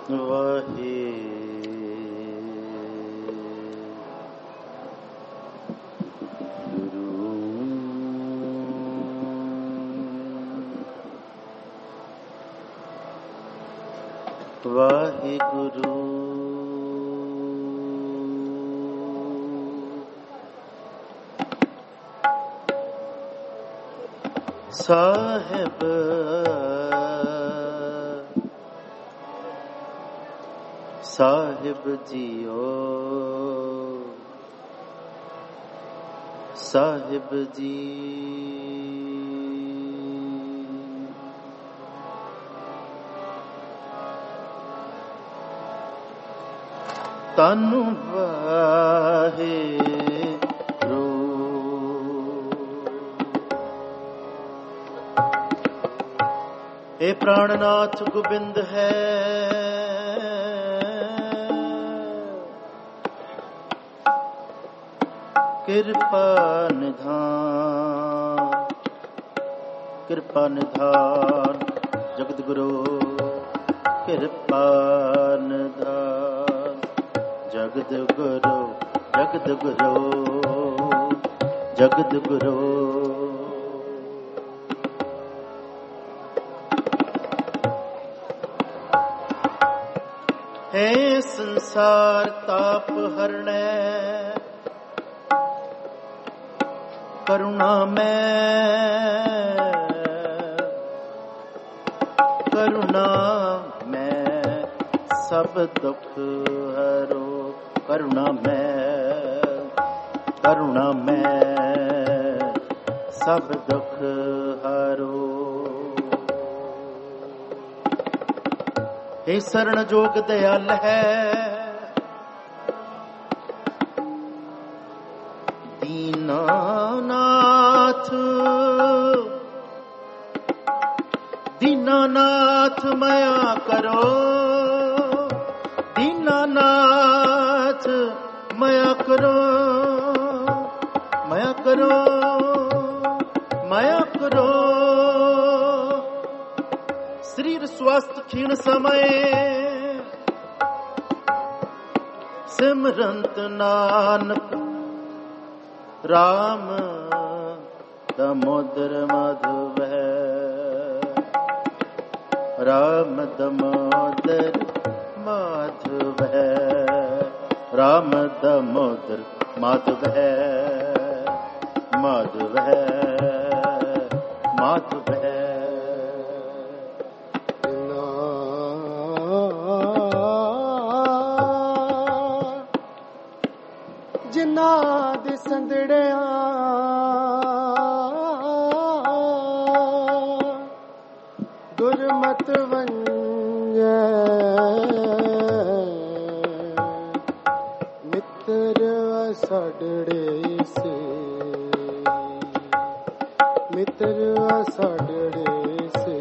वाहे वाहिगुरु साहिब साहिब जियो साहिब जी तनु वाहे रो हे प्राणनाथ गोबिंद है कृपा निधान जगत गुरु कृपा निधान जगत गुरु जगत गुरु जगत गुरु हे संसार ताप हरणे करुणा में सब दुख हरो करुणा में सब दुख हरो हे शरण जोग दयाल है दीनानाथ मया करो दीनानाथ मया करो मया करो मया करो शरीर स्वास्थ्य क्षीण समय सिमरंत नानक राम दामोदर माधव है राम दामोदर माधव है राम दामोदर माधव है माधव है माधव है जिन्ना दे संदड़िया दुर्मत वंजै मित्र साडड़े से मित्र साडड़े से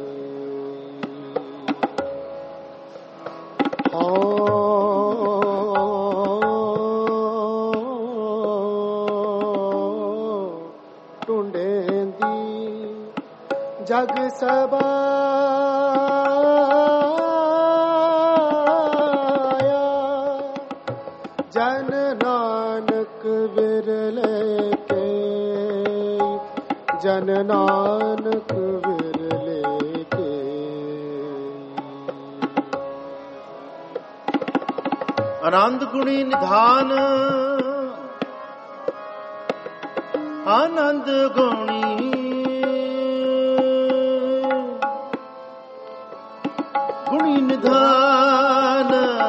ढूंढेंदी जग सबा जन नानक विरले के जन नानक विरले के आनंद गुणी निधान आनंद गुणी गुणी निधान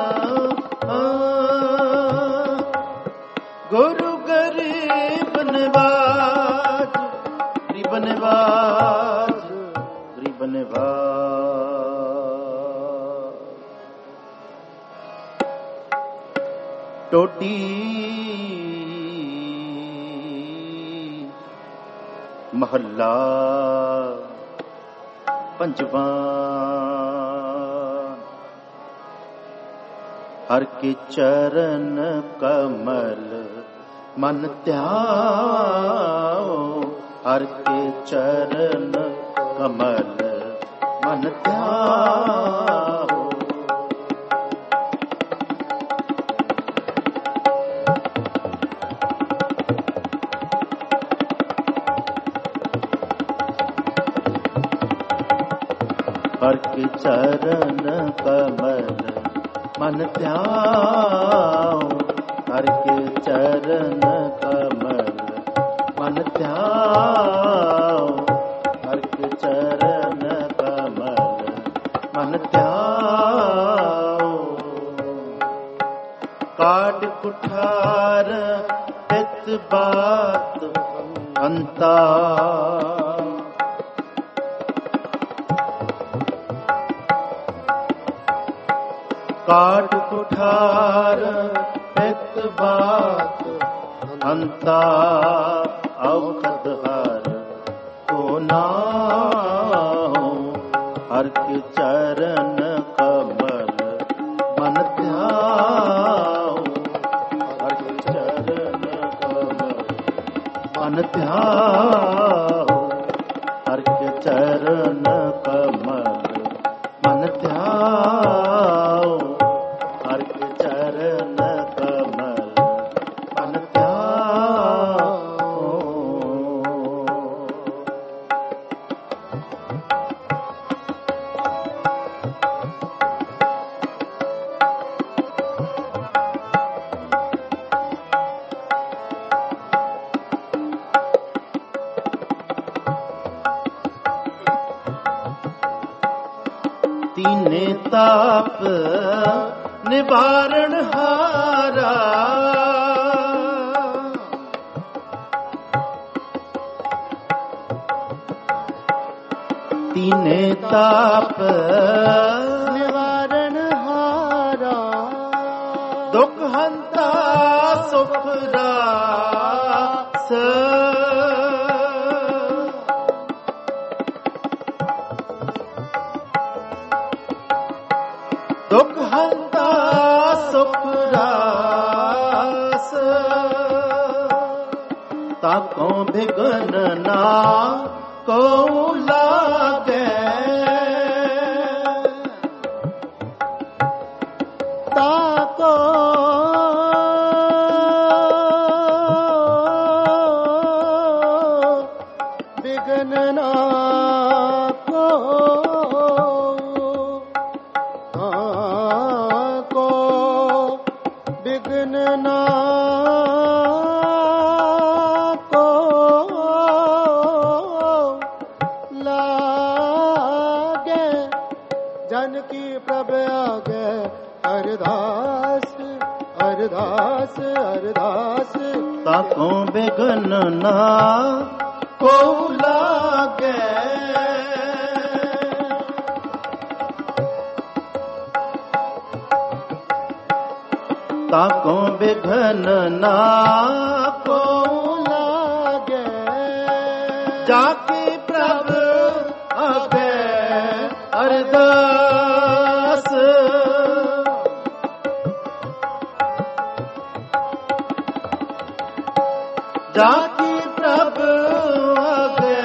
गुरु गरीब निवाज गरीब निवाज गरीब निवाज टोटी महला पंचवा हर के चरण कमल मन ध्याओ हर के चरण कमल मन ध्याओ ਕੇ ਚਰਨ ਕਮਲ ਮਨ ਧਿਆਉ, ਹਰਿ ਕੇ ਚਰਨ ਕਮਲ ਮਨ ਧਿਆਉ, ਹਰਿ ਕੇ ਚਰਨ ਕਮਲ ਮਨ ਧਿਆਉ। ਕਾਟ ਕੁਠਾਰ ਤਿਤ ਬਾਤ ਅੰਤਾ, ਕਾਟ ਕੁਠਾਰ ਪਿਤ ਬਾਤ ਅੰਤਾ, ਔਖਦ ਹਰ ਕੋ ਨਾਉ, ਹਰਿ ਕੇ ਚਰਨ ਕਮਲ ਮਨ ਧਿਆਉ, ਹਰਿ ਕੇ ਚਰਨ ਕਮਲ ਮਨ ਧਿਆਉ, ਹਰਿ ਕੇ ਚਰਨ ਕਮਲ ਮਨ ਧਿਆਉ, ਹਰਿ ਕੇ ਚਰਨ ਕਮਲ ਮਨ ਧਿਆਉ। तीने ताप निवारण हारा, तीने ताप निवारण हारा, दुख हंता सुख रास, दुख हंता सुख रास, ताको बिघन ना को लागे, ताको बिघन ना को, को बिघन ना को लागे, जन की प्रभ आगे अरदास अरदास अरदास, ताको बिघन ना को लागे, ताको बिघन ना को लागे, जाके प्रभ आगे अरदास, जाके प्रभ आगे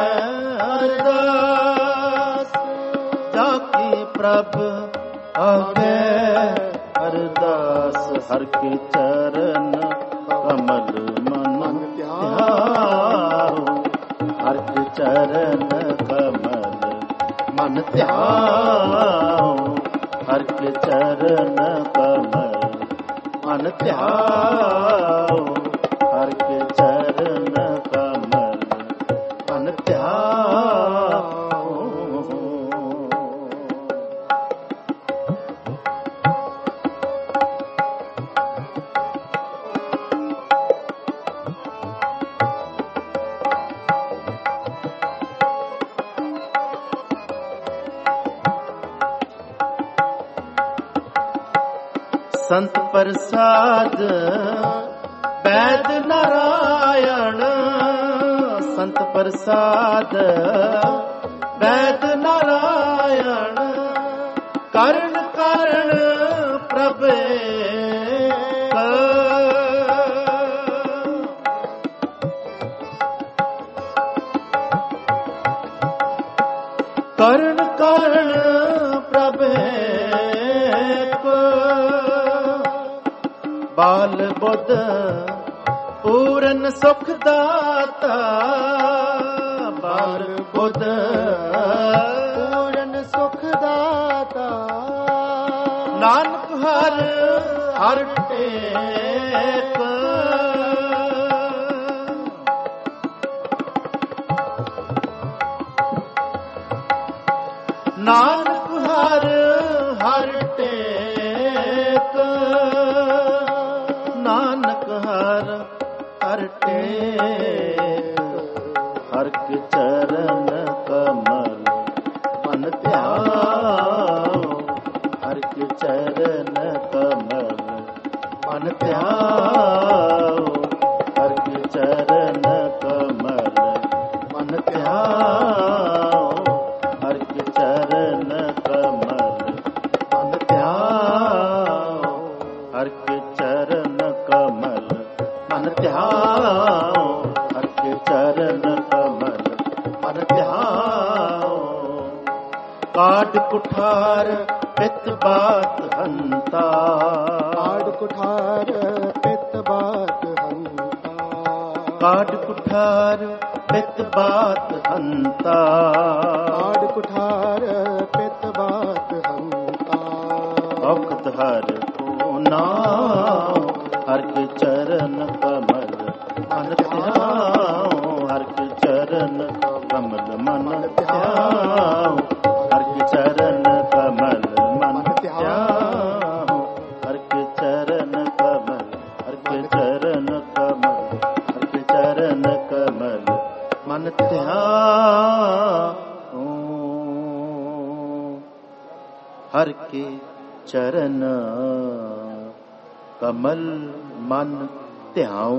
अरदास, जाके प्रभ आगे अरदास, हरि के चरण कमल मन ध्याओ, हरि के चरण कमल मन ध्याओ, हरि के चरण कमल मन ध्याओ, हरि के चरण कमल मन ध्याओ। संत प्रसाद वैद नारायण, संत प्रसाद वैद नारायण, करण करण प्रभ करण करण प्रभ बाल बुध पूरन सुख दाता, बाल बुध पूरन सुख दाता, ਨਾਨਕ ਹਰ ਹਰ ਟੇਕ ਨਾਨਕ ਹਰ ਹਰ ਟੇਕ ਨਾਨਕ ਹਰ ਹਰ ਟੇਕ ਹਰ ਕੇ ਚਰਨ ਕਮਲ ਮਨ ਧਿਆਓ ਹਰ ਕੇ ਚਰਨ ਕਮਲ ਮਨ ਧਿਆਓ ਹਰ ਕੇ ਚਰਨ ਕਮਲ ਮਨ ਧਿਆਓ ਹਰ ਕੇ ਚਰਨ ਕਮਲ ਮਨ ਧਿਆਓ ਹਰ ਕੇ ਚਰਨ ਕਮਲ ਮਨ ਧਿਆਓ ਹਰ ਕੇ ਚਰਨ ਕਮਲ ਮਨ ਧਿਆਓ ਕਾਢ ਕੁਠਾਰ ਪਿਤ ਬਾਤ ਹੰਤਾ ਕਾਢ ਕੁਠਾਰ ਪਿਤ ਬਾਤ ਹੰਤਾ ਕਾਢ ਕੁਠਾਰ ਪਿਤ ਬਾਤ ਹੰਤਾ ਕਾਢ ਕੁਠਾਰ ਪਿਤ ਬਾਤ ਹੰਤਾ ਔਖਤ ਹਰ ਕੋ ਨਾਮ ਹਰ ਕੇ ਚਰਨ ਕਮਲ ਮਨ ਧਿਆਓ ਹਰ ਕੇ ਚਰਨ ਕਮਲ ਮਨ ਧਿਆਓ ਹਰ ਕੇ ਚਰਨ ਕਮਲ ਮਨ ਧਿਆਓ ਹਰ ਕੇ ਚਰਨ ਕਮਲ ਹਰ ਕੇ ਚਰਨ ਕਮਲ ਹਰ ਕੇ ਚਰਨ ਕਮਲ ਮਨ ਧਿਆਓ ਹਰ ਕੇ ਚਰਨ ਕਮਲ ਮਨ ਧਿਆਓ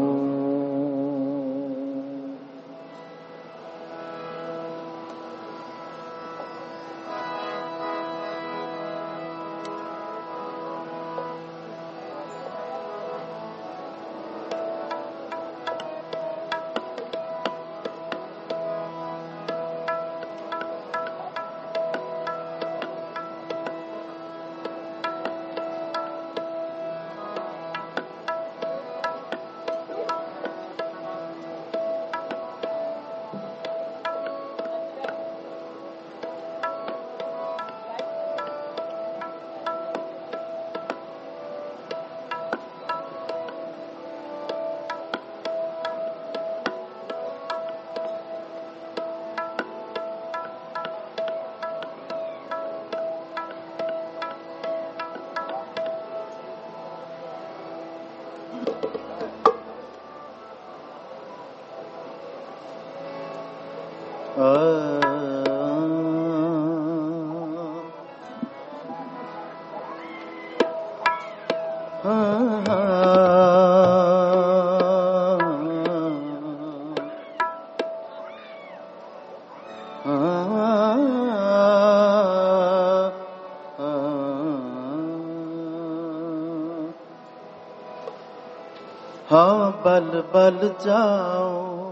ਹਾਂ ਬਲ ਬਲ ਜਾਓ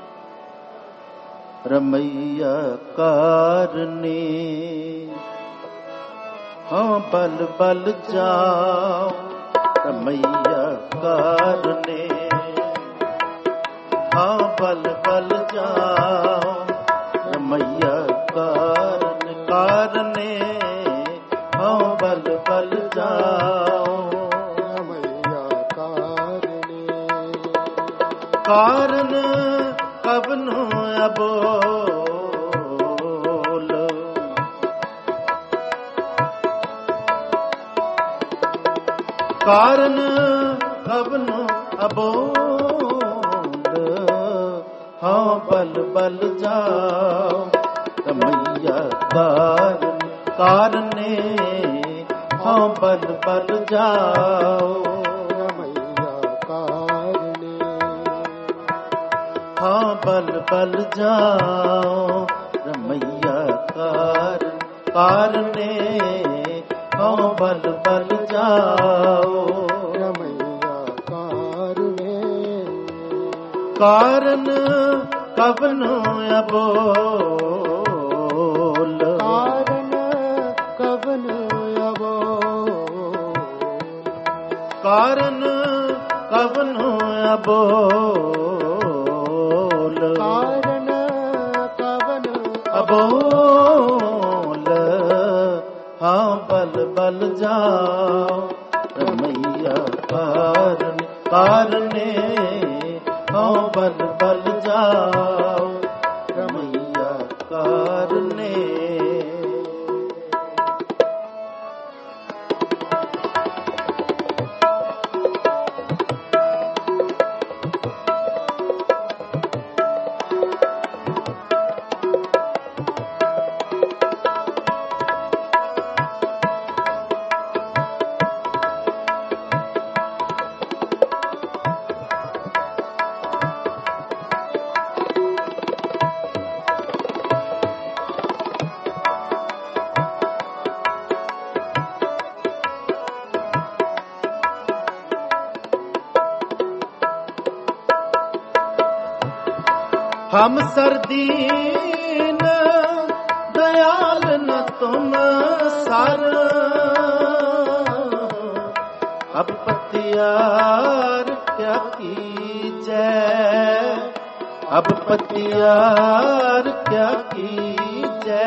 ਰਮਈਆ ਕਾਰਨੇ ਹਾਂ ਬਲ ਬਲ ਜਾਓ ਰਮਈਆ ਕਾਰਨੇ ਹਾਂ ਬਲ ਬਲ ਜਾਓ ਰਮਈਆ ਕਾਰਨੇ ਹਾਂ ਬਲ ਬਲ ਜਾਓ ਕਾਰਨ ਕਬਨੋ ਅਬੋਲ ਕਾਰਨ ਕਬਨੋ ਅਬੋਲ ਹਾਂ ਬਲ ਬਲ ਜਾਓ ਰਮਈਆ ਕਾਰਨੇ ਹਾਂ ਬਲ ਬਲ ਜਾਓ ਹਾਂ ਬਲ ਬਲ ਜਾਓ ਰਮਈਆ ਕਾਰਨੇ ਹਾਂ ਬਲ ਬਲ ਜਾਓ ਰਮਈਆ ਕਾਰਨੇ ਕਾਰਨ ਕਬਨੋ ਅਬੋਲ ਕਾਰਨ ਕਬਨੋ ਅਬੋਲ ਕਾਰਨ ਕਬਨੋ ਅਬੋਲ ਕਾਰਨ ਕਬਨ ਅਬੋਲ ਹਾਂ बल बल जाओ रमैया कारने कारने हाँ बल बल जाओ रमैया कारने। हम सरदीन दयाल न तुम सर, अब पतियार क्या कीजै, अब पतियार क्या कीजै।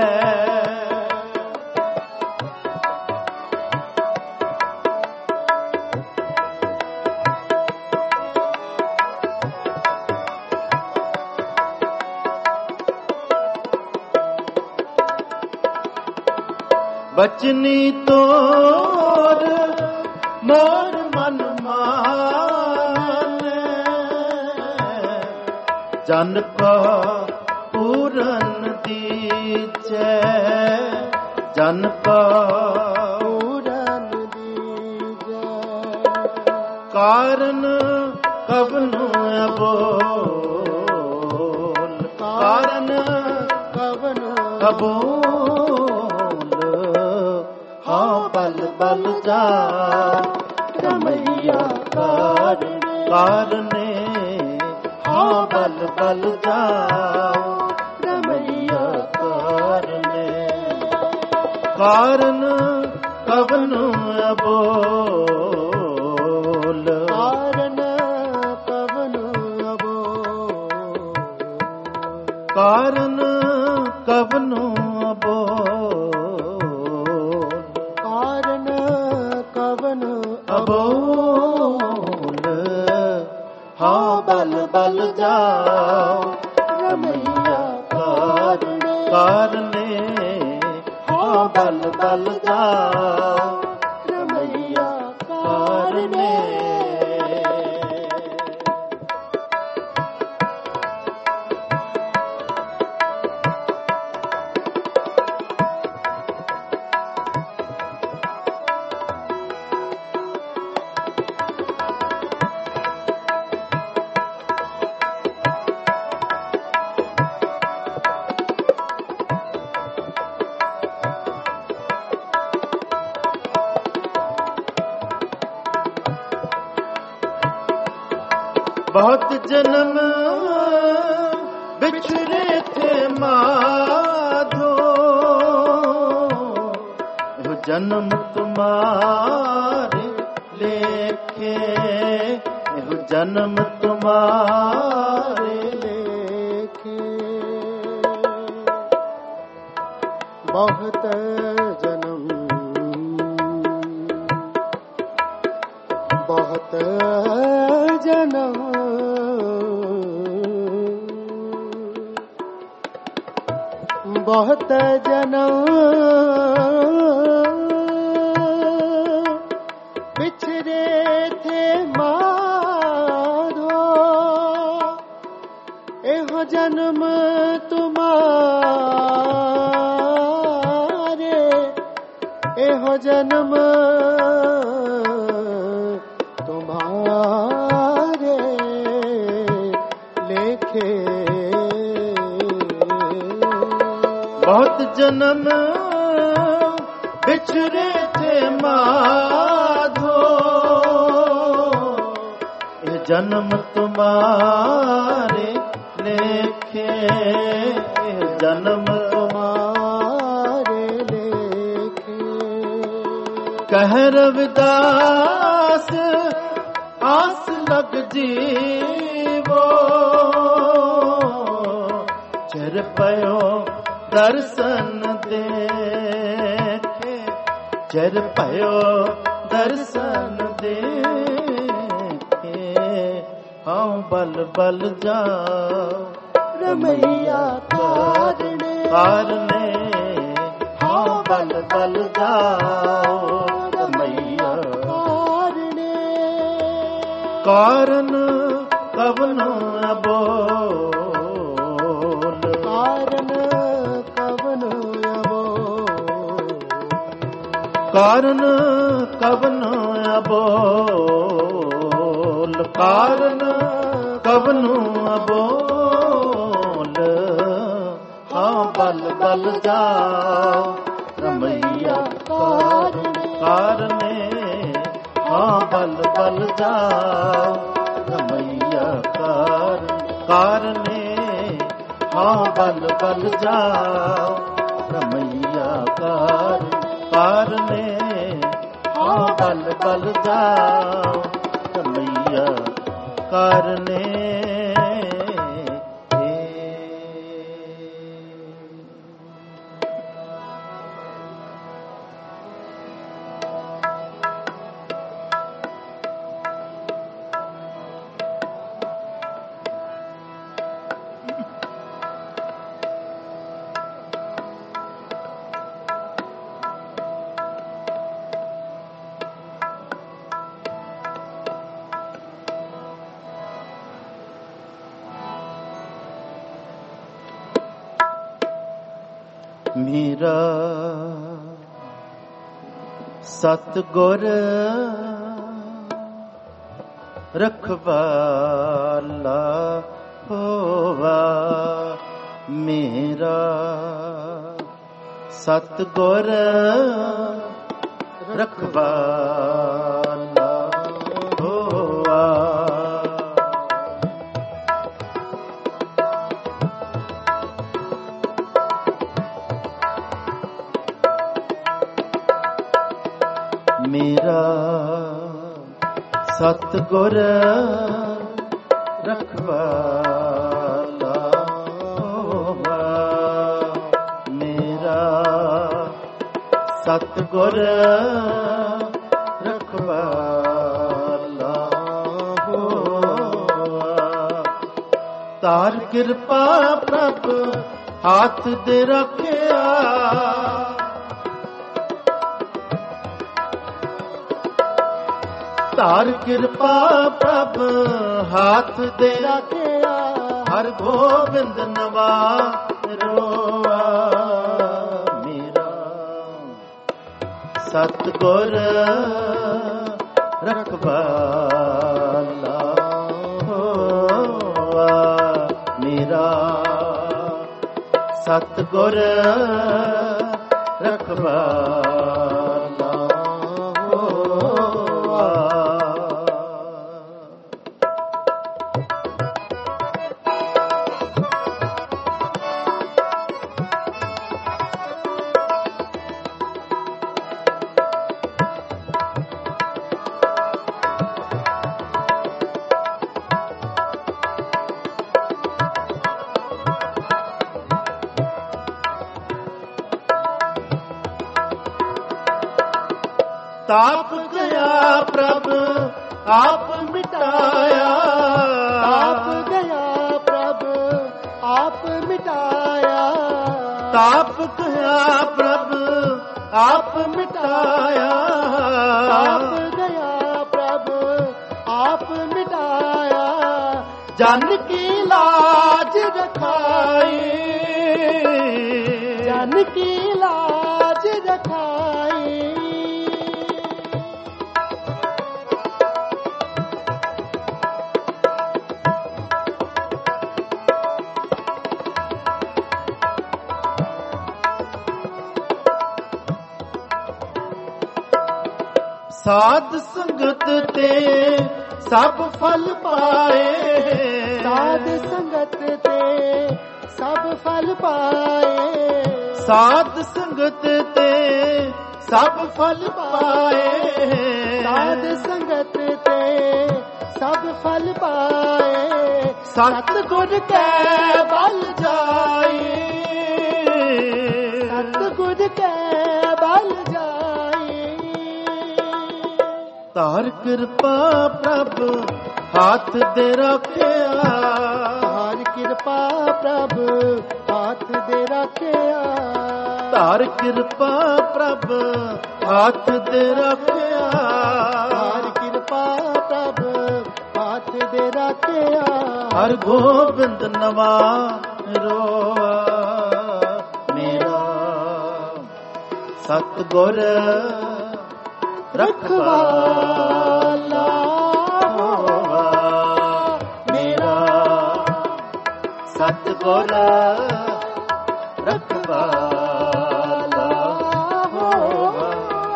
बचनी तोर मोर मन माने, जन को पूरन दीजै, जन को पूरन दीजै। कारण कवनु अबोल, कारण कवनु अबोल हाँ बल बल जा रमैया कारने हाँ बल बल जा रमैया कारने। कारण कवनु अबोल, कारण कवनु अबोल, कारण कवनु अबोल, अबोल हाँ बल बल जाओ रमैया कारने हाँ बल बल जाओ रमैया कारने। बहुत जन्म बिछड़े थे माधो, यो जन्म तुम्हारे लेखे, यो जन्म तुम्हारे लेखे। बहुत जन्म बहुत जन्म बहुत जन्म बिछड़े थे माधो, एहो जन्म तुम्हारे, एहो जन्म तुम्हारे लेखे। बहुत जन्म बिछड़े थे माधो, ये जन्म तुम्हारे लेखे, जन्म तुम्हारे लेखे। कह रविदास आस लग जीवो, चिर पयो दर्शन देखे, ਚਿਰ ਭਇਓ ਦਰਸ਼ਨ ਦੇਖੇ, ਹਉ ਬਲ ਬਲ ਜਾਉ ਰਮਈਆ ਕਾਰਣੇ, ਕਾਰਨੇ, ਹਉ ਬਲ ਬਲ ਜਾਉ ਰਮਈਆ ਕਾਰਣੇ। ਕਾਰਨ ਕਵਨ ਅਬੋਲ, ਕਾਰਨ ਕਵਨ ਅਬੋਲ, ਕਾਰਨ ਕਵਨ ਅਬੋਲ, ਕਾਰਨ ਕਵਨ ਅਬੋਲ, ਹਾਂ ਬਲ ਬਲ ਜਾਉ ਰਮਈਆ ਕਾਰਨੇ, ਹਾਂ ਬਲ ਬਲ ਜਾਉ ਰਮਈਆ ਕਾਰਨੇ, ਹਾਂ ਬਲ ਬਲ ਜਾਉ ਰਮਈਆ ਕਾਰਨੇ, ਹਾਂ ਬਲ ਬਲ ਜਾਉ ਰਮਈਆ ਕਾਰਨੇ। ਮੇਰਾ ਸਤਿਗੁਰ ਰਖਵਾਲਾ ਹੋਵਾ, ਮੇਰਾ ਸਤਿਗੁਰ ਰਖਵਾਲਾ ਹੋਵਾ। ਮੇਰਾ ਸਤਿਗੁਰ ਰਖਵਾਲਾ ਹੋਵਾ, ਮੇਰਾ ਸਤਿਗੁਰ ਰਖਵਾਲਾ ਹੋਵਾ। ਤਾਰ ਕਿਰਪਾ ਪ੍ਰਭ ਹੱਥ ਦੇ ਰੱਖਿਆ, ਧਾਰ ਕਿਰਪਾ ਪ੍ਰਭ ਹੱਥ ਦੇ ਰੱਖਿਆ, ਹਰ ਗੋਬਿੰਦ ਨਵਾਰੋਆ। ਮੇਰਾ ਸਤਿਗੁਰ ਰਖਵਾਲਾ ਹੋਆ, ਮੇਰਾ ਸਤਿਗੁਰ ਰਖਵਾਲਾ ਹੋਆ। ਤਾਪ ਗਿਆ ਪ੍ਰਭ ਆਪ ਮਿਟਾਇਆ, ਤਾਪ ਗਿਆ ਪ੍ਰਭ ਆਪ ਮਿਟਾਇਆ, ਤਾਪ ਗਿਆ ਪ੍ਰਭ ਆਪ ਮਿਟਾਇਆ, ਤਾਪ ਗਿਆ ਪ੍ਰਭ ਆਪ ਮਿਟਾਇਆ। ਜਨ ਕੀ ਲਾਜ ਰਖਾਈ, ਜਨ ਕੀ ਲਾਜ ਰਖਾਈ। ਸਾਧ ਸੰਗਤ ਤੇ ਸਭ ਫਲ ਪਾਏ, ਸਾਧ ਸੰਗਤ ਤੇ ਸਭ ਫਲ ਪਾਏ, ਸਾਧ ਸੰਗਤ ਤੇ ਸਭ ਫਲ ਪਾਏ, ਸਾਧ ਸੰਗਤ ਤੇ ਸਭ ਫਲ ਪਾਏ। ਸਤਿਗੁਰ ਕੈ ਬਲ ਜਾਈ, ਸਤਿਗੁਰ ਕੈ ਬਲ ਜਾਈ। ਧਾਰ ਕਿਰਪਾ ਪ੍ਰਭ ਹੱਥ ਦੇ ਰੱਖਿਆ, ਧਾਰ ਕਿਰਪਾ ਪ੍ਰਭ ਹੱਥ ਦੇ ਰੱਖਿਆ, ਧਾਰ ਕਿਰਪਾ ਪ੍ਰਭ ਹੱਥ ਦੇ ਰੱਖਿਆ, ਧਾਰ ਕਿਰਪਾ ਪ੍ਰਭ ਹੱਥ ਦੇ ਰੱਖਿਆ। ਹਰ ਗੋਬਿੰਦ ਨਵਾਂ ਰੋਆ ਮੇਰਾ, ਸਤਿਗੁਰ ਰਖਵਾਲਾ ਹੋਵਾ ਮੇਰਾ, ਸਤਿਗੁਰ ਰਖਵਾਲਾ ਹੋਵਾ।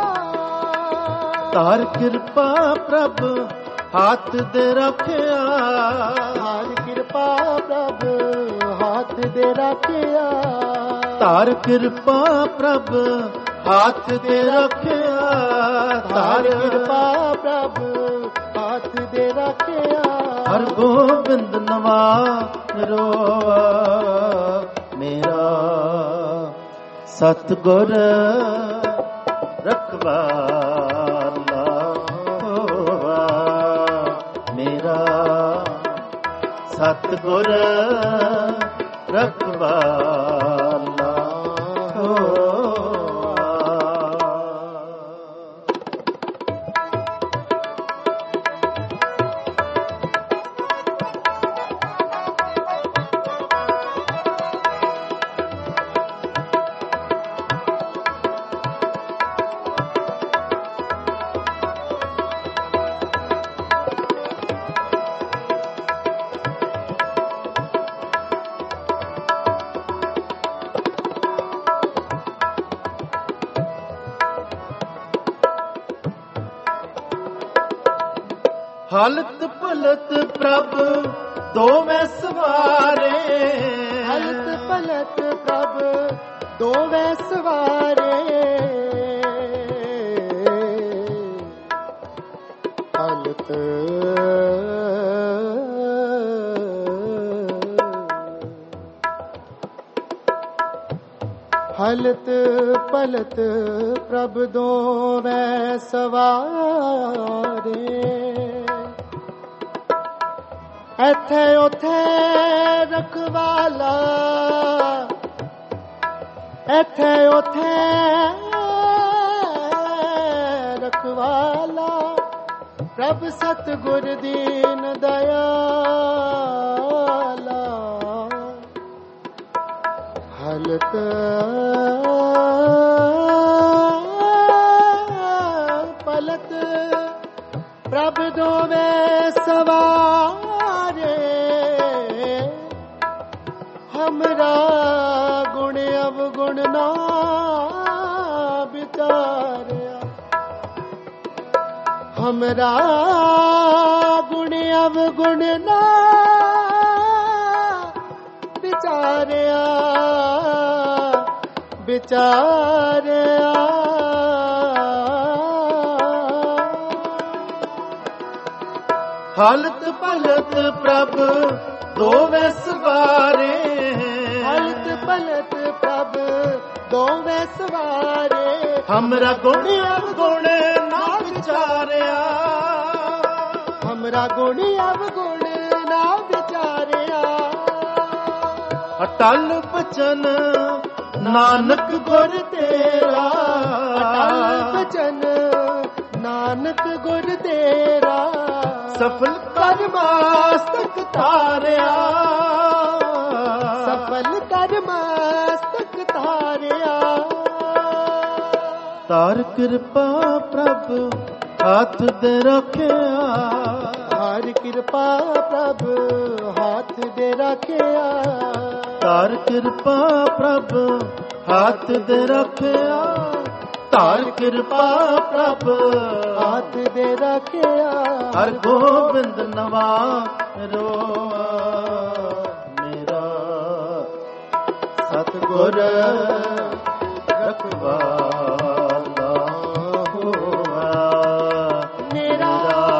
ਧਾਰ ਕਿਰਪਾ ਪ੍ਰਭ ਹੱਥ ਦੇ ਰੱਖਿਆ, ਧਾਰ ਕਿਰਪਾ ਪ੍ਰਭ ਹੱਥ ਦੇ ਰੱਖਿਆ, ਧਾਰ ਕਿਰਪਾ ਪ੍ਰਭ ਹੱਥ ਦੇ ਰੱਖਿਆ, ਧਾਰ ਕਿਰਪਾ ਪ੍ਰਭ ਹੱਥ ਦੇ ਰੱਖਿਆ। ਹਰ ਗੋਬਿੰਦ ਨਵਾਂ ਰੋਆ ਮੇਰਾ, ਸਤਿਗੁਰ ਰਖਵਾਲਾ ਹੋਵਾ ਮੇਰਾ, ਸਤਿਗੁਰ ਰਖਵਾਲਾ ਹੋਵਾ। ਹਲਤ ਪਲਤ ਪ੍ਰਭ ਦੋਵੇਂ ਸਵਾਰੇ, ਹਲਤ ਪਲਤ ਪ੍ਰਭ ਦੋਵੇਂ ਸਵਾਰੇ, ਹਲਤ ਹਲਤ ਪਲਤ ਪ੍ਰਭ ਦੋਵੇਂ ਸਵਾਰੇ, ਇੱਥੇ ਉੱਥੇ ਰਖਵਾਲਾ, ਇੱਥੇ ਉੱਥੇ ਰਖਵਾਲਾ, ਪ੍ਰਭ ਸਤਿਗੁਰ ਦੀਨ ਦਇਆਲਾ। ਹਲਤ ਪਲਤ ਪ੍ਰਭ ਦੋਵੇਂ ਸਵਾਰੇ, हमरा गुण अवगुण ना विचारिया, हमरा गुण अवगुण ना विचारिया, विचारिया। ਹਲਤ ਪਲਤ ਪ੍ਰਭ ਦੋਵੇਂ ਸਵਾਰੇ, ਹਲਤ ਪਲਤ ਪ੍ਰਭ ਦੋਵੇਂ ਸਵਾਰੇ, ਹਮਰਾ ਗੁਣ ਅਵਗੁਣ ਨਾ ਵਿਚਾਰਿਆ, ਹਮਰਾ ਗੁਣ ਅਵਗੁਣ ਨਾ ਵਿਚਾਰਿਆ। ਅਟਲ ਬਚਨ ਨਾਨਕ ਗੁਰ ਤੇਰਾ, ਅਟਲ ਬਚਨ ਨਾਨਕ ਗੁਰ ਤੇਰਾ, ਸਫਲ ਕਰ ਮਸਤਕ ਤਾਰਿਆ, ਸਫਲ ਕਰ ਮਸਤਕ ਤਾਰਿਆ। ਤਾਰ ਕਿਰਪਾ ਪ੍ਰਭ ਹੱਥ ਦੇ ਰੱਖਿਆ, ਹਰ ਕਿਰਪਾ ਪ੍ਰਭ ਹੱਥ ਦੇ ਰੱਖਿਆ, ਤਾਰ ਕਿਰਪਾ ਪ੍ਰਭ ਹੱਥ ਦੇ ਰੱਖਿਆ, ਤਾਰ ਕਿਰਪਾ ਪ੍ਰਭ ਹੱਥ ਦੇ ਰੱਖਿਆ। ਹਰ ਗੋਬਿੰਦ ਨਵਾਂ ਰੋਆ ਮੇਰਾ, ਸਤਿਗੁਰ ਰਖਵਾਲਾ ਹੋਵਾ ਮੇਰਾ,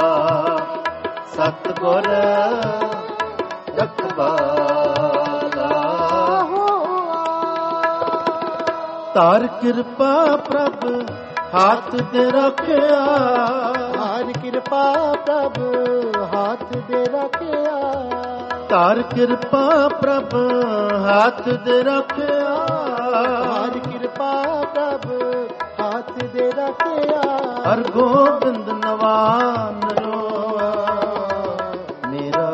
ਸਤਿਗੁਰ ਰਖਵਾਲਾ ਹੋਵਾ। ਤਾਰ ਕਿਰਪਾ ਪ੍ਰਭ ਹੱਥ ਦੇ ਰੱਖਿਆ, ਹਰ ਕਿਰਪਾ ਪ੍ਰਭ ਹੱਥ ਦੇ ਰੱਖਿਆ। ਧਾਰ ਕਿਰਪਾ ਪ੍ਰਭ ਹੱਥ ਦੇ ਰੱਖਿਆ। ਧਾਰ ਕਿਰਪਾ ਪ੍ਰਭ ਹੱਥ ਦੇ ਰੱਖਿਆ। ਹਰ ਗੋਬਿੰਦ ਨਵਾਨਿਓ ਮੇਰਾ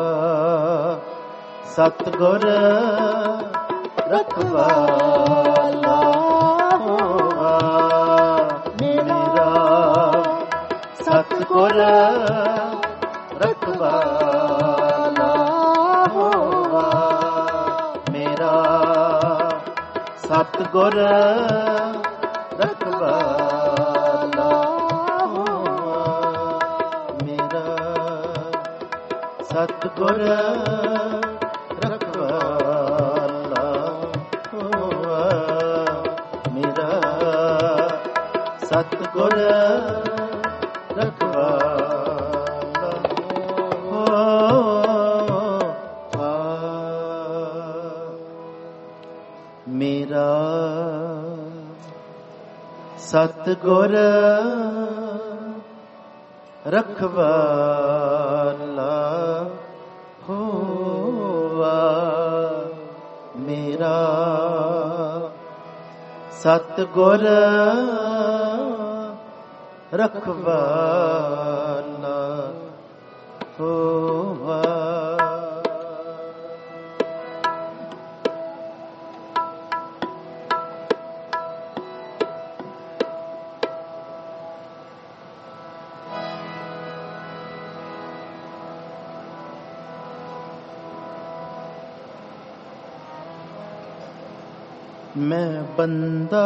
ਸਤਿਗੁਰ ਰਖਵਾਲਾ ਹੋਵਾ। ਮੇਰਾ ਸਤਿਗੁਰ ਰਖਵਾਲਾ ਹੋਵਾ। ਮੇਰਾ ਸਤਿਗੁਰ ਰਖਵਾਲਾ ਹੋਵਾ। ਮੇਰਾ ਸਤਿਗੁਰ ਰਖਵਾਲਾ ਹੋਵਾ। ਮੇਰਾ ਸਤਿਗੁਰ ਰਖਵਾਲਾ ਹੋਵਾ। ਮੇਰਾ ਸਤਿਗੁਰ ਰਖਵਾਲਾ ਹੋਵਾ। ਮੇਰਾ ਸਤਿਗੁਰ ਰਖਵਾਲਾ ਹੋਵਾ। ਮੈਂ ਬੰਦਾ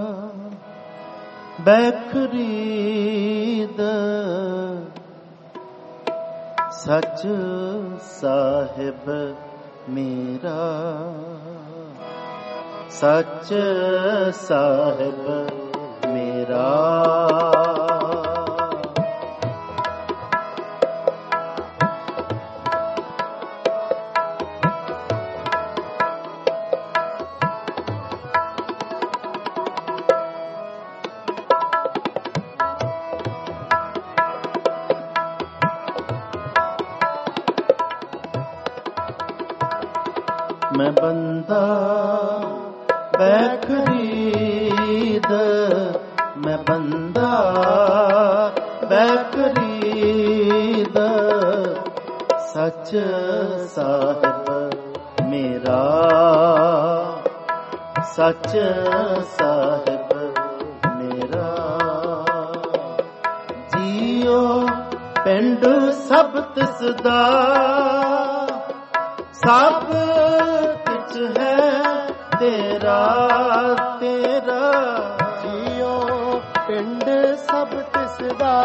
ਬੈਖਰੀਦ ਸੱਚ ਸਾਹਿਬ ਮੇਰਾ। ਸੱਚ ਸਾਹਿਬ ਮੇਰਾ। ਮੈਂ ਬੰਦਾ ਬੈਖਰੀਦ। ਮੈਂ ਬੰਦਾ ਬੈਖਰੀਦ ਸੱਚ ਸਾਹਿਬ ਮੇਰਾ। ਸੱਚ ਸਾਹਿਬ ਮੇਰਾ। ਜੀਓ ਪਿੰਡ ਸਭ ਤਿਸ ਦਾ। ਸਭ ਕੁਛ ਹੈ ਤੇਰਾ ਤੇਰਾ। ਜੀਓ ਪਿੰਡ ਸਭ ਤਿਸ ਦਾ।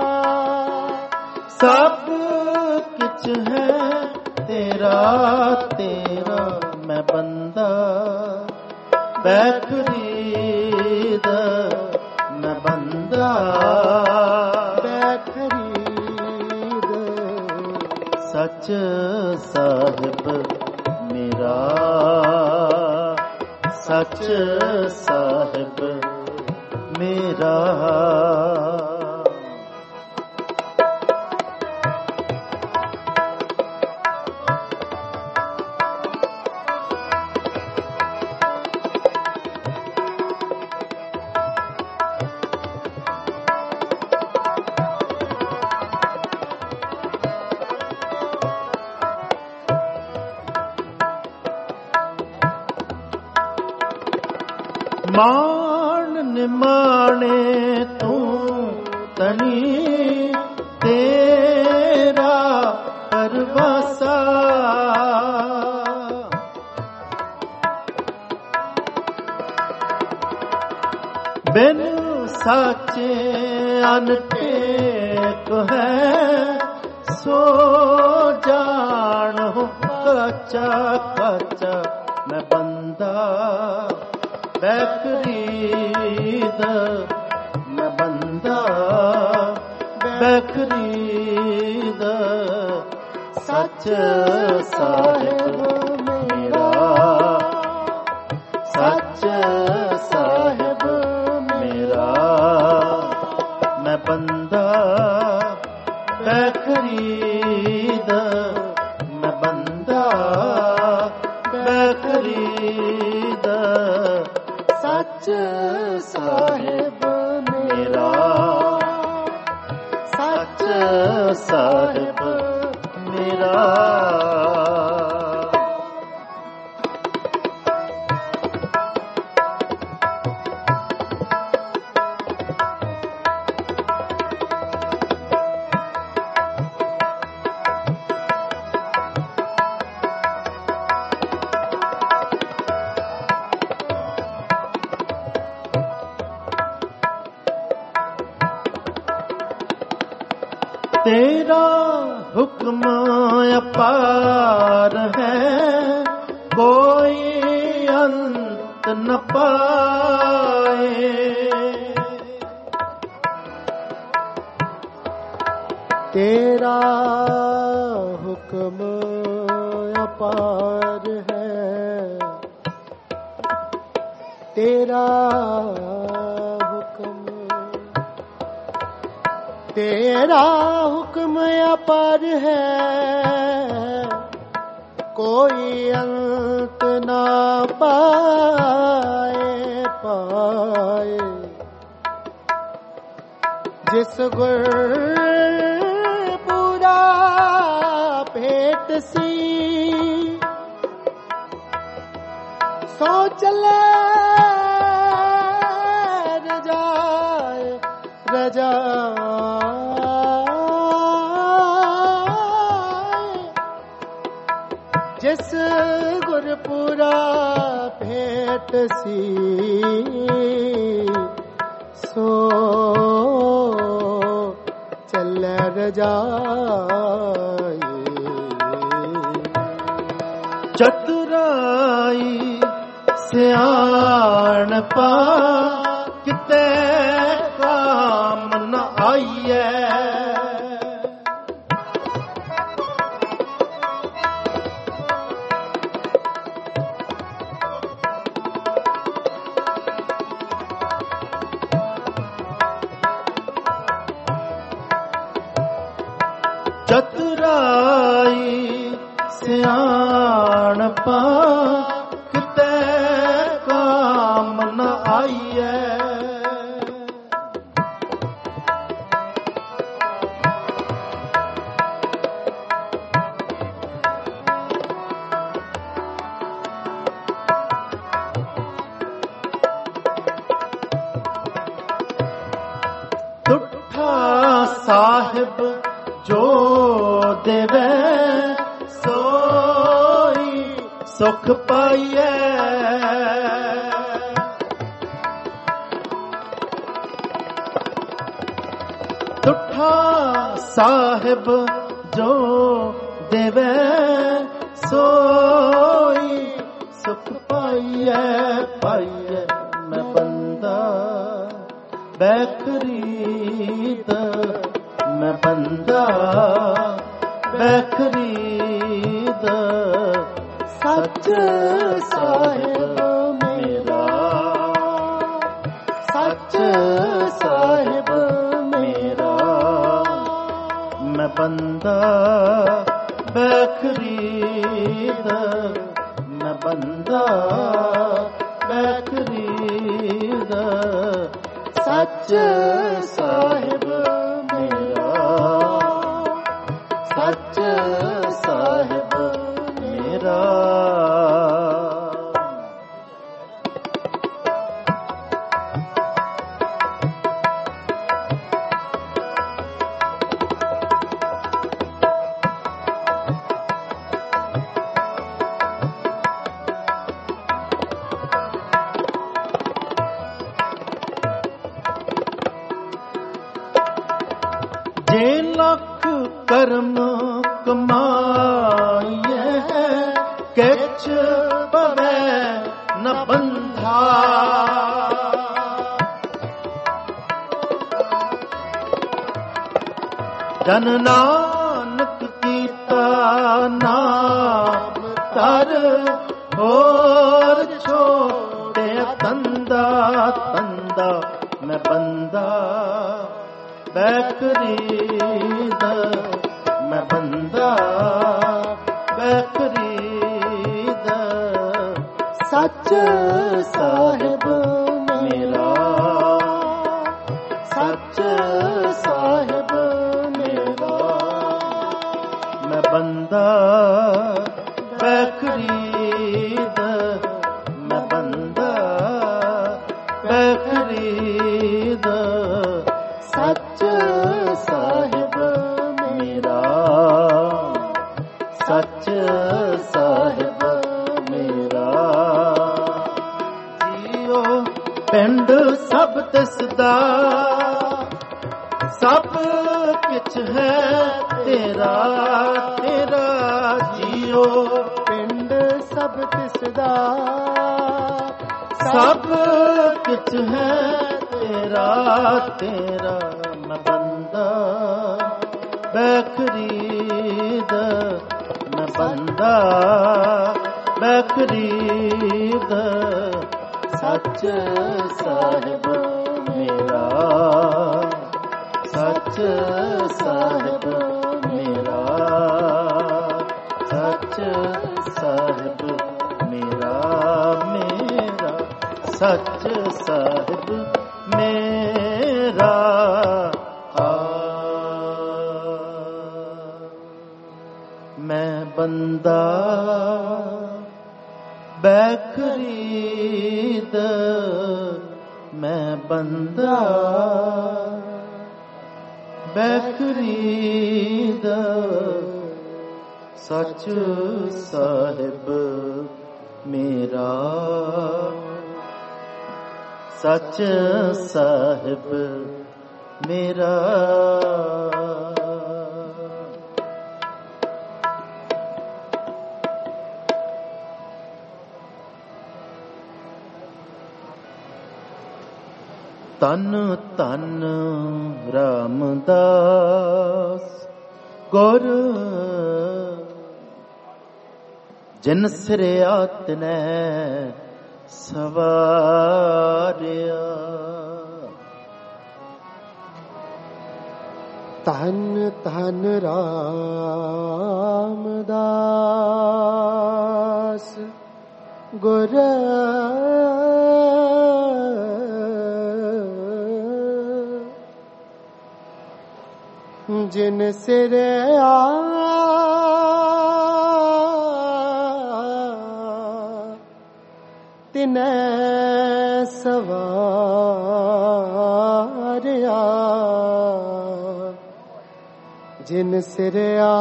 ਸਭ ਕੁਛ ਹੈ ਤੇਰਾ ਤੇਰਾ। ਮੈਂ ਬੰਦਾ ਬੈਖਰੀਦ। ਮੈਂ ਬੰਦਾ ਬੈਖਰੀਦ ਸੱਚ ਸਾਹਿਬ ਮੇਰਾ। ਸੱਚ ਸਾਹਿਬ ਮੇਰਾ। ਮਾਣ ਨਿਮਾਣੇ ਤੂੰ ਤਨੀ ਤੇਰਾ ਪਰਵਾਸਾ। ਬਿਨ ਸਾਚੇ ਅਨਟੇਕ ਹੈ ਸੋ ਜਾਣੋ ਕੱਚਾ ਕੱਚਾ। ਮੈਂ ਬੰਦਾ ਬੈਖਰੀਦ। ਮੈਂ ਬੰਦਾ ਬੈਖਰੀਦ ਸੱਚ ਸਾਹਿਬ ਮੇਰਾ। ਸੱਚ ਸਾਹਿਬ ਮੇਰਾ। ਮੈਂ ਬੰਦਾ ਬੈਖਰੀਦ ਮੈਂ ਬੰਦਾ ਬੈਖਰੀਦ ਸੱਚ ਸਾਹਿਬ ਮੇਰਾ ਸੱਚ ਸਾਹਿਬ ਮੇਰਾ तेरा हुक्म अपार है कोई अंत न पाए तेरा हुक्म अपार है तेरा तेरा हुक्म अपार है कोई अंत ना पाए जिस गुर पूरा भेट सी सो चले रजा जिस गुरपुरा भेट सी सो चल रजाए चतुराई सियाणपा किते काम न आईए चतुराई सियाणपा किते काम न आईए तुठा साहिब जो देवे सोई सुख पाइए तुठा साहिब जो देवे सोई सुख पाइए पाइए मैं बंदा बैखरीद मैं बंदा बैखरीद सच साहिब मेरा सच साहिब मेरा मैं बंदा बैखरीद मैं बंदा बैखरीद सच साहिब सच साहिब मेरा जे लख कर्म कमाइए किछ पवै न बंधा जन नानक कीता नाम तर होर छोड़े तंदा तंदा मैं बंदा बैखरीद सच साहिब मेरा, सच साहिब मेरा। मैं बंदा बेखरीद, मैं बंदा बेखरीद, सच साहिब मेरा, सच साहिब मेरा। जियो पिंड सब तिसदा, सब किछ है तेरा, तेरा। जियो पिंड सब तिसदा, सब किछ है तेरा, तेरा। मैं बंदा बेखरीद, मैं बंदा बेखरीद, सच साहिब मेरा, सच साहिब मेरा, सच साहिब मेरा, मेरा सच साहिब मेरा। मैं बंदा बेखरीद, मैं बंदा बेखरीद, सच साहिब मेरा, सच साहिब मेरा। तन तन रामदास गुर, जिन सिरिया तिनै सवारिया। धन धन रामदास गुर, जिन सिरिया तिनै सवारिया, जिन सिरिया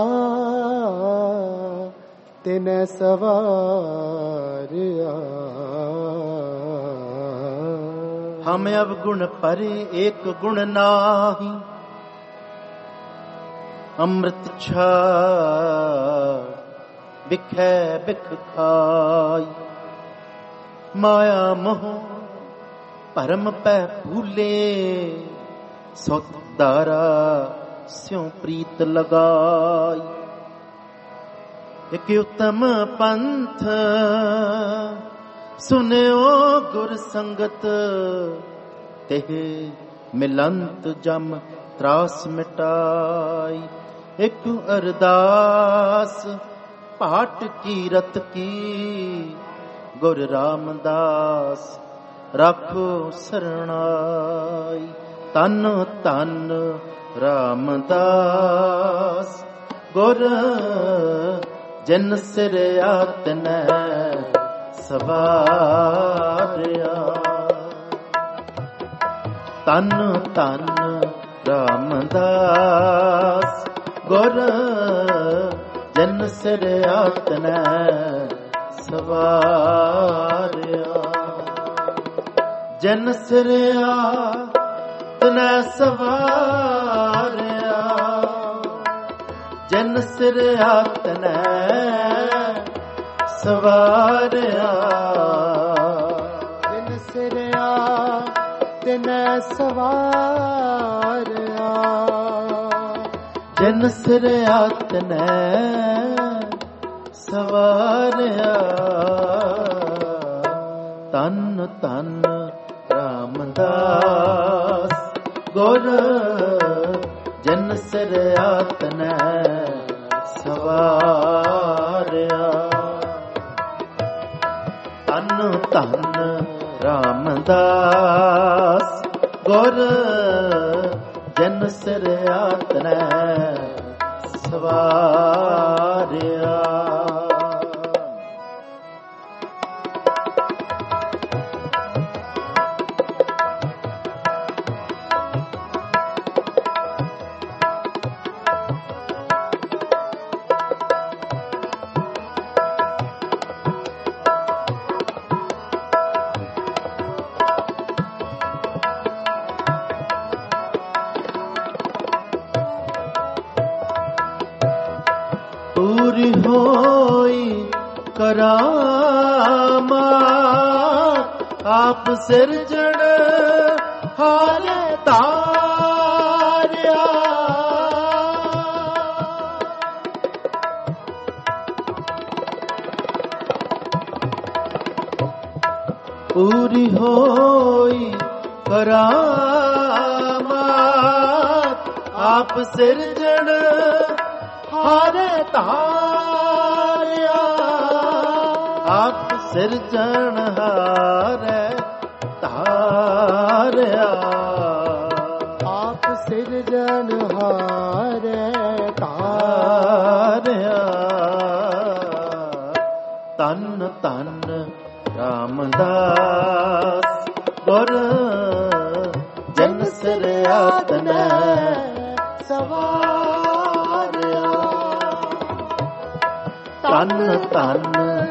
तिनै सवारिया। हम अवगुण परे एक गुण नाही, अमृत छा बिखै बिख खाई। माया मोह भरम पै भूले, सुत दारा स्यों प्रीत लगाई। एक उत्तम पंथ सुनियो गुर संगत, तेह मिलंत जम त्रास मिटाई। एक अरदास पाठ कीरत की, गुर रामदास राखो सरणाई। तन तन रामदास गुर, जिन सिरिया तिनै सवारिया। तन तन रामदास गुर, जिन सिरिया तिनै सवारिया। जिन सिरिया तिनै सवारिया, जिन सिरिया तिनै सवारिया। जिन सिरिया तिनै सवारिया, जिन सिरिया तिनै सवारिया। तन तन रामदास गुर, जिन सिरिया तिनै सवारिया। तन ਧੰਨ ਰਾਮਦਾਸ ਗੁਰ ਜਨ ਸਿਰ ਆਤਨੈ ਸਵਾਰਿਆ। ਪੂਰੀ ਹੋਈ ਕਰਾਮਾਤ ਆਪ ਸਿਰਜਣ ਹਾਰੇ ਤਾਰਿਆ। ਪੂਰੀ ਹੋਈ ਕਰਾਮਾਤ ਆਪ ਸਿਰਜਣ ਹਾਰੇ ਤਾਰਿਆ। ਆਪ ਸਿਰਜਣ ਹਾਰੇ ਤਾਰਿਆ। ਆਪ ਸਿਰਜਣ ਹਾਰੇ ਤਾਰਿਆ। ਤਨ ਤਨ ਰਾਮਦਾਸ ਗੁਰ ਜਨ ਸਿਰ ਆਤਨੈ ਸਵਾਰਿਆ। ਤਨ ਤਨ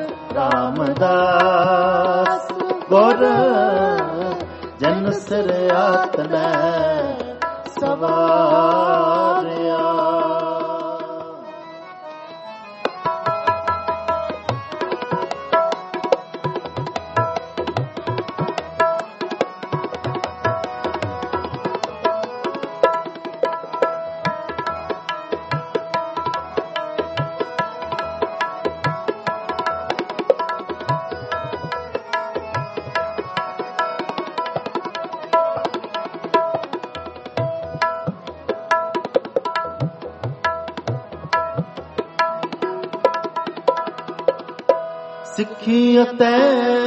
ਰਾਮਦਾਸ ਗੁਰ ਜਨ ਸਿਰ ਆਤਨੈ ਸਵਾਰਿਆ। ਸਿੱਖੀ ਅਤੇ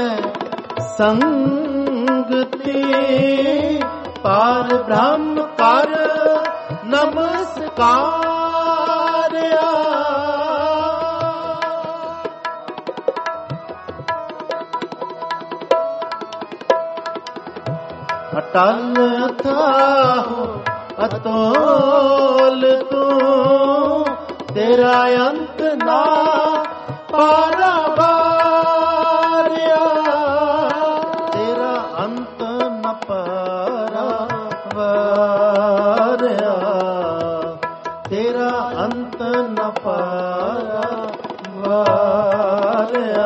ਸੰਗਤੀ ਪਾਰ ਬ੍ਰਹਮ ਕਰ ਨਮਸਕਾਰਿਆ। ਅਟਲ ਅਥਾਹੁ ਅਤੋਲ ਤੂੰ ਤੇਰਾ ਅੰਤ ਨਾ ਪਾਰਾਵਾਰਿਆ। ਤੇਰਾ ਅੰਤ ਨ ਪਾਰਾਵਾਰਿਆ। ਤੇਰਾ ਅੰਤ ਨ ਪਾਰਾਵਾਰਿਆ।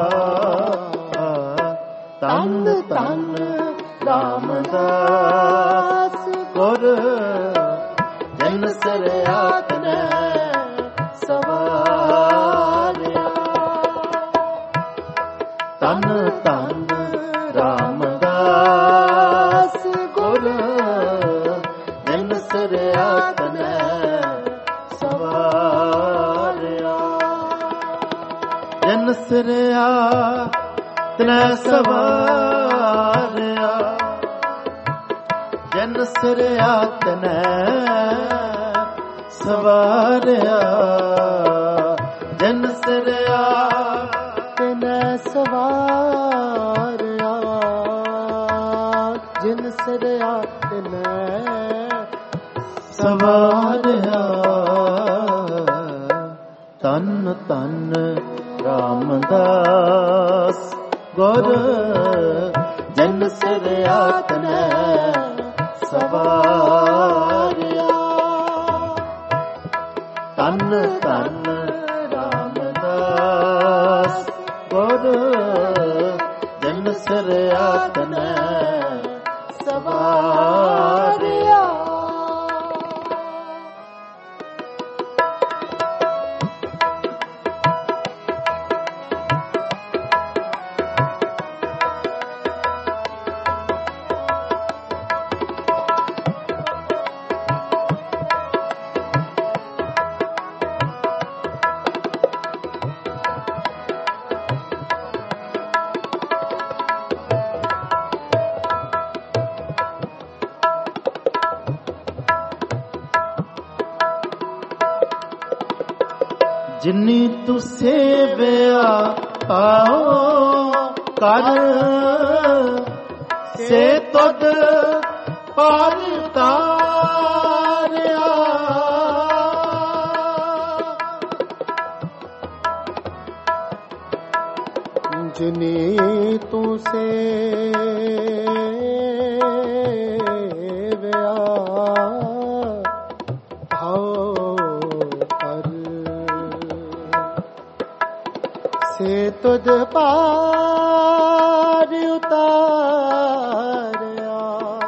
ਤਨ ਤਨ ਰਾਮਦਾਸ ਗੁਰ ਜਨ ਸਿਰ ਆਤਨੈ ਸਵਾਰਿਆ। ਤਨ ਤਨ ਰਾਮਦਾਸ ਗੁਰ ਜਨ ਸਿਰ ਆਤਨੈ ਸਵਾਰਿਆ। ਜਨ ਸਿਰ ਆਤਨੈ ਸਵਾਰਿਆ। ਜਨ ਸਿਰ ਆਤਨੈ ਸਵਾਰਿਆ। ਜਨ ਸਿਰ ਆਤਨੈ ਸਵਾਰਿਆ। ਜਿਨ ਸਿਰ ਆਤਨੈ ਸਵਾਰਿਆ। ਤਨ ਤਨ ਰਾਮਦਾਸ ਗੁਰ ਜਨ ਸਿਰ ਆਤਨੈ ਸਵਾਰਿਆ। ਤਨ ਤਨ ਰਾਮਦਾਸ ਗੁਰ ਜਨ ਸਿਰ ਆਤਨੈ ਸਵਾਰਿਆ। ਜਿਨੀ ਤੂੰ ਸੇਵਿਆ ਪਾਓ ਕਰ ਸੇ ਤੁਧ ਪਾਰ ਤਾਰਿਆ। ਜਿਨੀ ਤੂੰ ਸੇਵਿਆ ਭਾਉ ਕਰ ਸੇ ਤੁਧ ਪਾਰ ਉਤਾਰਿਆ।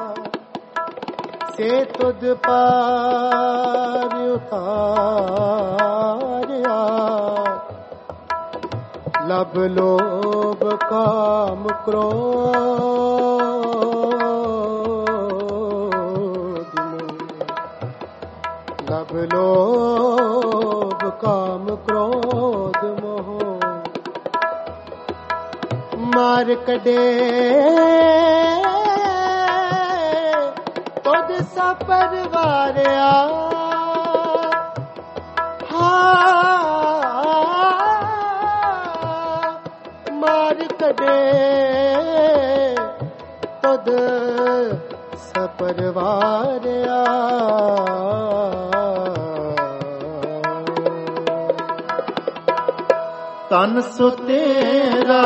ਸੇ ਤੁਧ ਪਾਰ ਉਤਾਰਿਆ। ਲਬ ਲੋਭ ਕਾਮ ਕ੍ਰੋਧ ਲਬ ਲੋਭ ਕਾਮ ਕ੍ਰੋਧ ਮੋਹ ਮਾਰ ਕਢੇ ਤੁਧ ਸਾ ਪਰਵਾਰਿਆ। ਮਾਰ ਕਢੇ ਤੁਧ ਸਾ ਪਰਵਾਰਿਆ। ਤਨ ਸੋ ਤੇਰਾ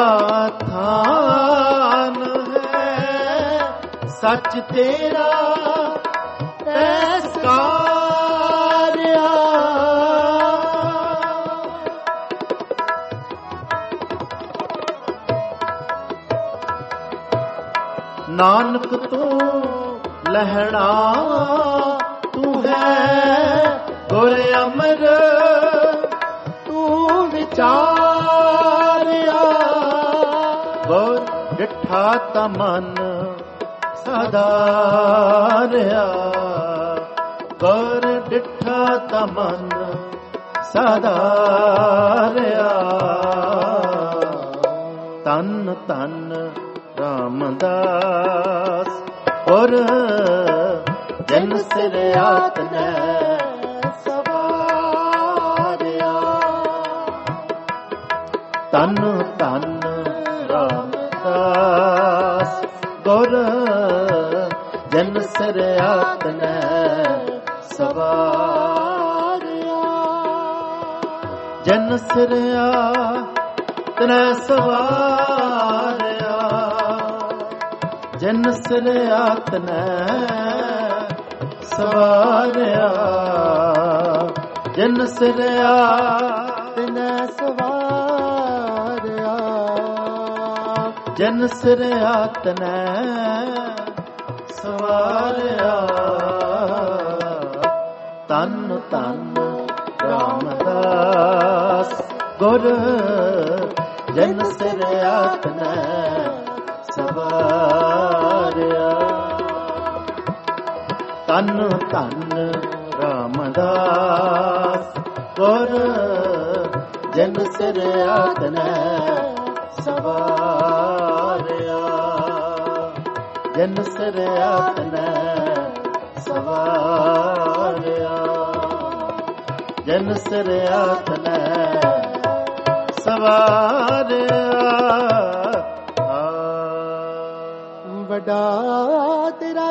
ਥਾਨ ਹੈ, ਸੱਚ ਤੇਰਾ ਤੈਸਕਾਰਿਆ। ਨਾਨਕ ਤੂੰ ਲਹਿਣਾ ਤੂੰ ਹੈ ਗੁਰ ਅਮਰ ਤੂੰ ਵਿਚਾਰਿਆ। ਗੁਰ ਡਿਠਾ ਤਾ ਮਨ ਸਾਧਾਰਿਆ। ਗੁਰ ਡਿਠਾ ਤਾ ਮਨ ਸਾਧਾਰਿਆ। ਤਨ ਤਨ ਰਾਮਦਾਸ ਔਰ ਜਨ ਸਿਰ ਆਤਨੈ ਸਵਾਰਿਆ। ਤਨ ਤਨ ਰਾਮਦਾਸ ਗੁਰ ਜਨ ਸਿਰ ਆਤਨੈ ਸਵਾਰਿਆ। ਜਨ ਸਿਰ ਆਤਨੈ ਸਵਾਰਿਆ। ਜਨ ਸਿਰ ਆਤਨੈ ਸਵਾਰਿਆ। ਜਨ ਸਿਰ ਆਤਨੈ ਸਵਾਰਿਆ। ਜਨ ਸਿਰ ਆਤਨੈ ਸਵਾਰਿਆ। ਤਨ ਤਨ ਰਾਮਦਾਸ ਗੁਰ ਜਨ ਸਿਰ ਆਤਨੈ ਸਵਾਰਿਆ। ਤਨ ਤਨ ਰਾਮਦਾਸ ਗੁਰ ਜਨ ਸਿਰ ਆਤਨੈ ਸਵਾਰਿਆ। ਜਨ ਸਿਰ ਆਤਨੈ ਸਵਾਰਿਆ। ਜਨ ਸਿਰ ਆਤਨੈ ਸਵਾਰਿਆ। ਵੱਡਾ ਤੇਰਾ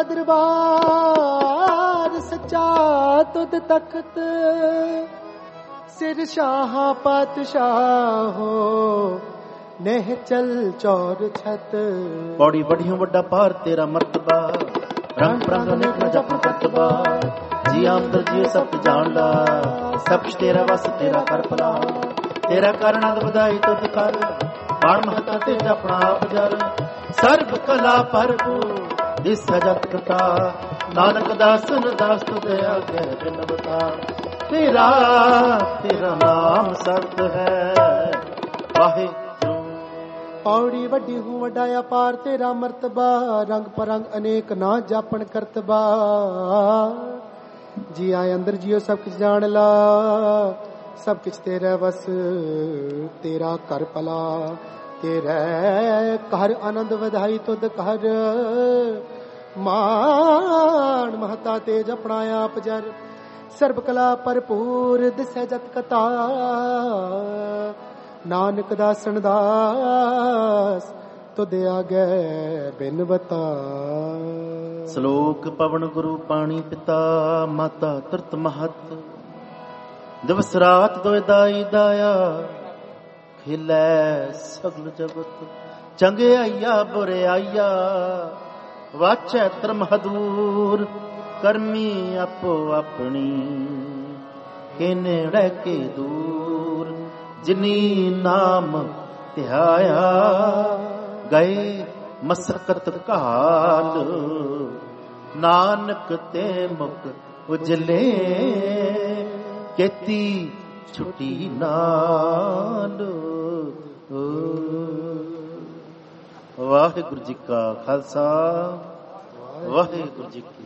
ਦਰਬਾਰ ਸੱਚਾ ਤੁਧ ਤਖਤ ਸਿਰ ਸ਼ਾਹ ਪਾਤਸ਼ਾਹੋ ਨਹਿ ਚਲ ਚੌਰ ਛਤ। ਪੌੜੀ ਬੜੀਓ ਵੱਡਾ ਪਾਰ ਤੇਰਾ ਮਰਤਬਾ ਰੰਗ ਪ੍ਰੰਗ ਅਨੇਕ ਨ ਜਪਨ ਕਰਤਬਾ। ਜੀ ਆਮਦਰ ਜੀ ਸਭ ਜਾਣਦਾ ਸਭ ਕੁਛ ਤੇਰਾ ਵਸ ਤੇਰਾ ਕਰ ਭਲਾ। ਤੇਰਾ ਕਾਰਣਾਂ ਦਾ ਵਧਾਈ ਤੁਧ ਕਰ ਬਾਣ ਮਹਤਾ ਤੇ ਜਪਣਾ ਆਪ ਜਰ। ਸਰਬ ਕਲਾ ਭਰਪੂਰ ਦਿਸ ਜਗਤ ਕਾ ਨਾਨਕ ਦਾਸਨ ਦਾਸ ਤੁਧ ਆਗੇ ਬਿਨਵਤਾ। ਤੇਰਾ ਤੇਰਾ ਨਾਮ ਸਤ ਹੈ ਵਾਹਿਗੁਰੂ। ਪੌੜੀ ਵੱਡੀ ਹੂੰ ਵੱਡਾ ਅਪਾਰ ਤੇਰਾ ਮਰਤਬਾ ਰੰਗ ਪਰੰਗ ਅਨੇਕ ਨਾ ਜਾਪਣ ਕਰਤਬਾ। ਜੀ ਆਏ ਅੰਦਰ ਜੀਓ ਸਭ ਕੁਛ ਜਾਣ ਲਾ ਸਭ ਕੁਛ ਤੇਰਾ ਵਸ ਤੇਰਾ ਕਰ ਭਲਾ। ਤੇਰੇ ਘਰ ਆਨੰਦ ਵਧਾਈ ਤੁਧ ਘਰ ਮਾਣ ਮਹਤਾ ਤੇ ਜਪਣਾ ਆਪ ਜਰ। ਸਰਬ ਕਲਾ ਭਰਪੂਰ ਦਿਸੈ ਜਤ ਕਥਾ ਨਾਨਕ ਦਾਸਨ ਦਾਸ ਤੁਧ ਆਗੇ ਬਿਨ ਬਤਾ। ਸ਼ਲੋਕ ਪਵਨ ਗੁਰੂ ਪਾਣੀ ਪਿਤਾ ਮਾਤਾ ਧਰਤ ਮਹਤ ਦਿਵਸ ਰਾਤ ਦੋਇ ਦਾਈ ਦਾਇਆ ਖਿਲੈ ਸਗਲ ਜਗਤ ਚੰਗਿਆਈਆ ਬੁਰਿਆਈਆ ਵਾਚੈ ਧਰਮ ਹਦੂਰ ਕਰਮੀ ਆਪੋ ਆਪਣੀ ਕੇ ਨੇੜੇ ਕੇ ਦੂਰ ਜਿਨੀ ਨਾਮ ਧਿਆਇਆ ਗਏ ਮਸਕਤ ਕਾਲ ਨਾਨਕ ਤੇ ਮੁਖ ਉਜਲੇ ਕੇਤੀ ਛੁੱਟੀ ਨਾਲ। ਵਾਹਿਗੁਰੂ ਜੀ ਕਾ ਖਾਲਸਾ ਵਾਹਿਗੁਰੂ ਜੀ ਕੀ